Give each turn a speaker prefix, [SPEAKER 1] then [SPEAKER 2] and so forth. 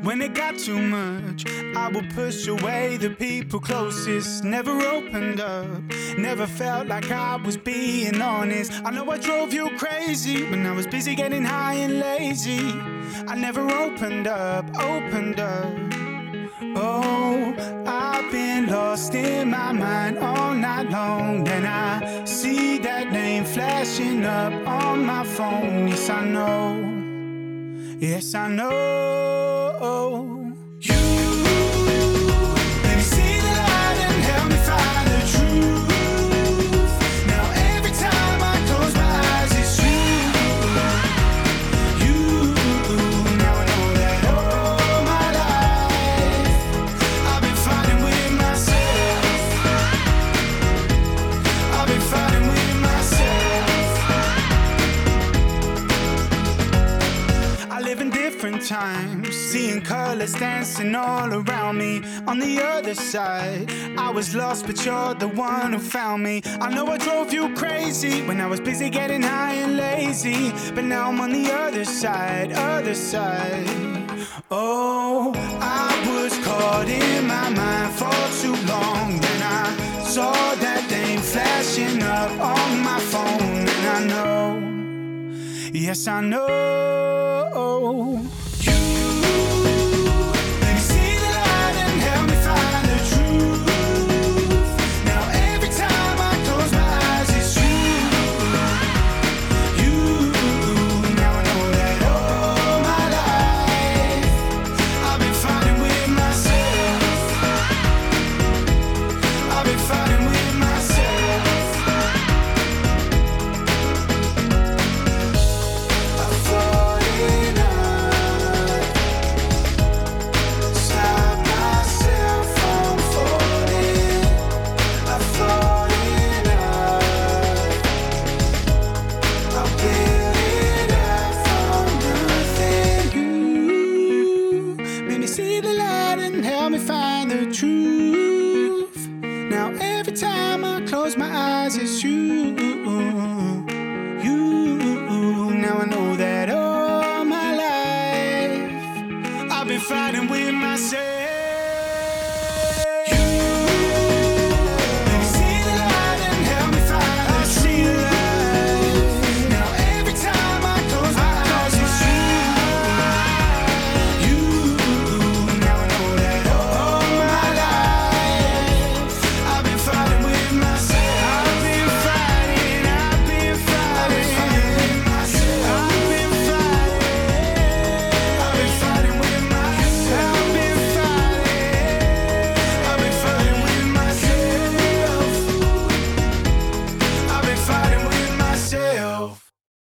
[SPEAKER 1] When it got too much, I would push away the people closest. Never opened up, never felt like I was being honest. I know I drove you crazy when I was busy getting high and lazy. I never opened up. Oh, I've been lost in my mind all night long. Then I see that name flashing up on my phone. Yes, I know. Yes, I know. You, let me see the light and help me find the truth. Now every time I close my eyes, it's you. You, now I know that all my life I've been fighting with myself. I've been fighting with myself. I live in different times, seeing colors dancing all around me. On the other side, I was lost, but you're the one who found me. I know I drove you crazy when I was busy getting high and lazy, but now I'm on the other side. Oh, I was caught in my mind for too long. Then I saw that name flashing up on my phone, and I know. Yes, I know.